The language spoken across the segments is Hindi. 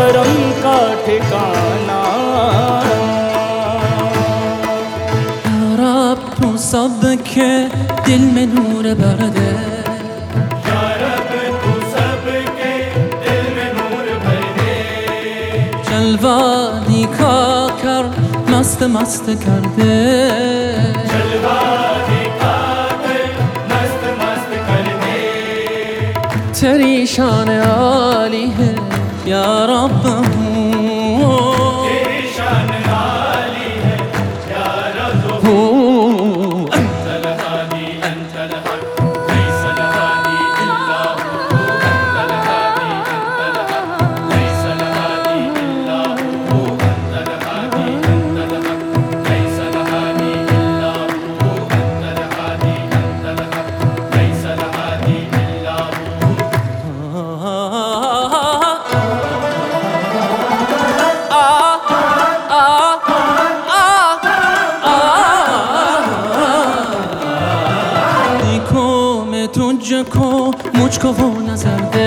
करम का ठिकाना। या रब तू सबके दिल में नूर भर दे, या रब तू सबके दिल में नूर भर दे। जलवा दिखा कर मस्त मस्त कर दे, जलवा दिखा कर मस्त मस्त कर दे। तेरी शान आली है या रब हूँ, तेरी शान आली है या रब हूँ। अंतल हादी अंतल हक लैस लहादी इल्ला हू। अंतल हादी अंतल हक लैस लहादी इल्ला हू। अंतल हादी अंतल हक लैस लहादी इल्ला हू। अंतल हादी अंतल हक लैस लहादी इल्ला हू। तुझको मुझको वो नजर दे,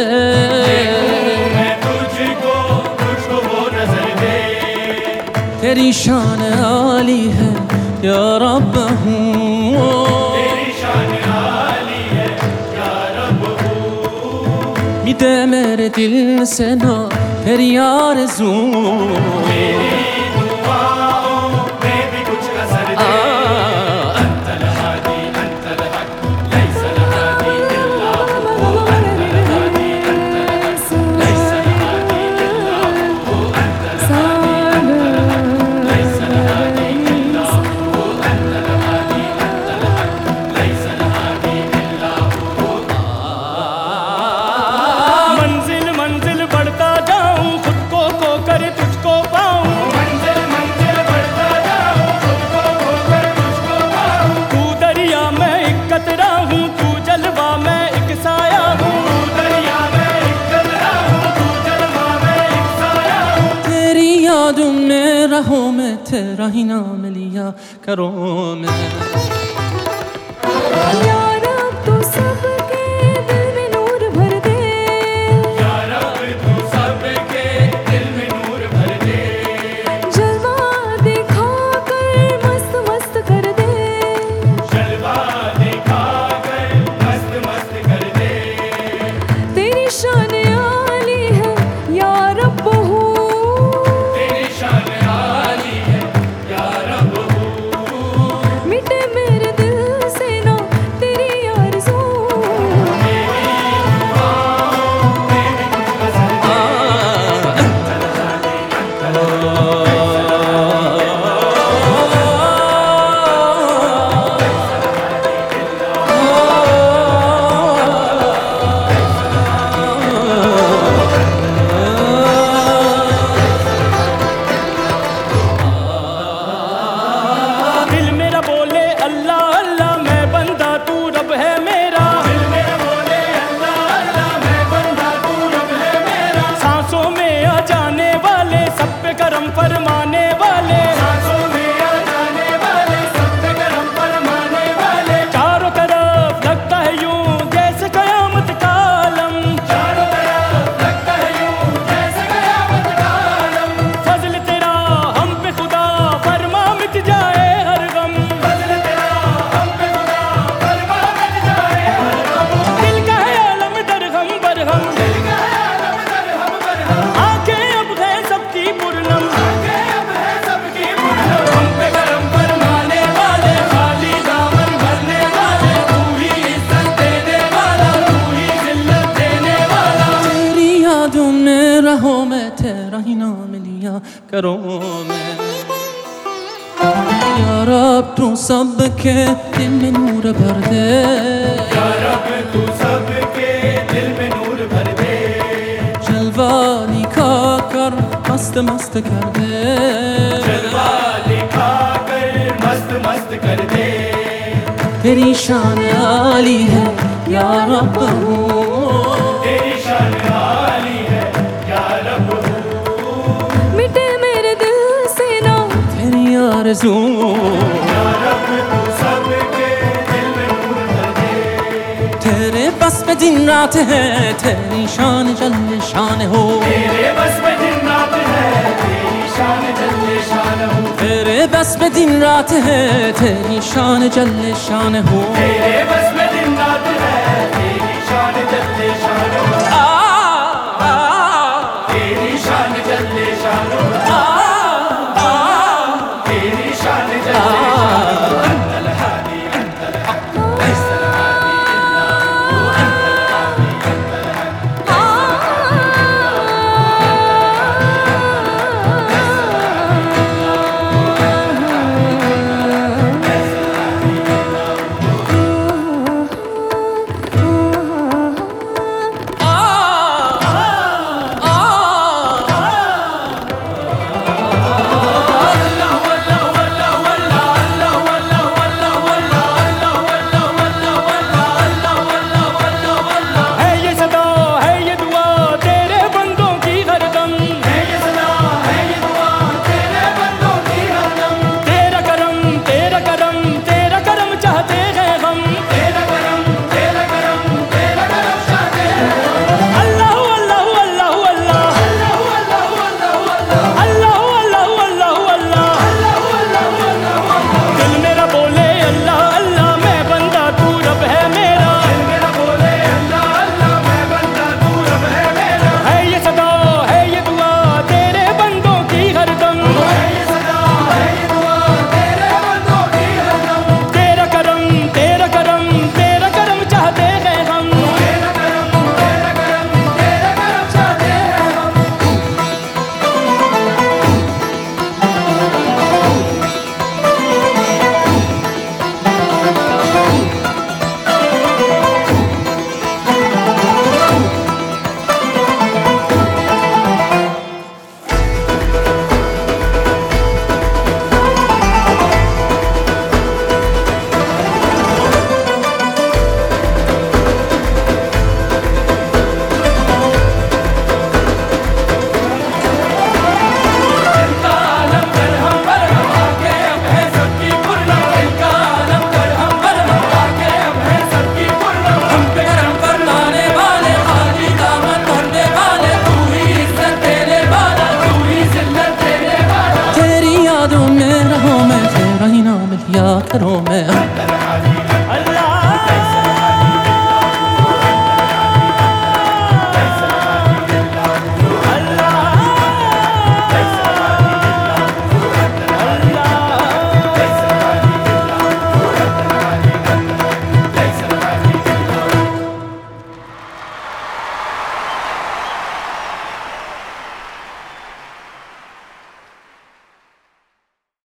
मैं तुझको मुझको वो नजर दे। तेरी शान आली है या रब हूँ, तेरी शान आली है या रब हूँ। मिटे मेरे दिल से ना तेरी आरज़ू, मेरी दुआओं में भी कुछ असर दे। अंतल हादी अंतल हक लैस लहादी इल्ला हू। अंतल हादी अंतल हक लैस लहादी इल्ला हू। अंतल हादी अंतल हक लैस लहादी इल्ला हू। अंतल हादी अंतल हक लैस लहादी इल्ला हू। मंजिल मंजिल बढ़ता जाऊं, खुद को खोकर तुझको पाऊं। मंजिल मंजिल बढ़ता जाऊं, खुद को खोकर तुझको पाऊं। तू दरिया मैं एक कतरा हूँ, तू जलवा मैं एक साया हूँ। तू दरिया मैं एक कतरा हूँ, तू जलवा मैं एक साया हूँ। तेरी यादों में रहूं मैं, तेरा ही नाम लिया करूं मैं। या रब तू सबके दिल में नूर भर दे, या रब तू सबके दिल में नूर भर दे। जलवा दिखा कर मस्त मस्त कर दे। जलवा दिखा कर मस्त मस्त कर दे। तेरी शान आली है या रब हूँ, तेरी शान आली है या रब हूँ। मिटे मेरे दिल से ना तेरी आरज़ू। मेरी दुआओं में भी कुछ असर दे। अंतल हादी अंतल हक दिल मेरा बोले अल्लाह अल्लाह, मैं बंदा तू रब है मेरा। दिल मेरा बोले अल्लाह अल्लाह, मैं बंदा तू रब है मेरा। सांसों में आ जाने वाले, सब पे करम फरमाने वाले। सांसों में आ जाने वाले, सब पे करम फरमाने वाले। चारों तरफ लगता है यूं जैसे कयामत का आलम। चारों तरफ लगता है यूं जैसे कयामत का आलम। फजल तेरा हम पे खुदा फरमा मिट जाए हर गम। फजल तेरा हम पे खुदा फरमा मिट जाए हर गम। दिल का है आलम दरगम बरहम, दिल का है आलम दरगम बरहम। आंखें अब है सबकी पुरनम, आंखें अब है सबकी पुरनम। हम पे करम फरमाने वाले, खाली दामन भरने वाले। तू ही इज्जत देने वाला, तू ही जिल्लत देने वाला। तेरी यादों में रहूं मैं, तेरा ही नाम लिया करूं मैं। या रब तू सबके दिल में नूर भर दे, या रब तू सबके दिल में नूर भर दे। जलवा दिखा कर मस्त मस्त कर दे, जलवा दिखा कर मस्त मस्त कर दे। तेरी शान आली है या रब हूँ, तेरी शान आली है या रब हूँ। मिटे मेरे दिल से ना तेरी आरज़ू। या रब तू सबके दिल में नूर भर दे। तेरे बस में दिन रात है, तेरी शान जल्द शान हो। तेरे बस में तेरे बस में दिन रात है, तेरी शान जल्ले शान हो। तेरे बस में दिन रात है, तेरी शान जल्ले शान हो।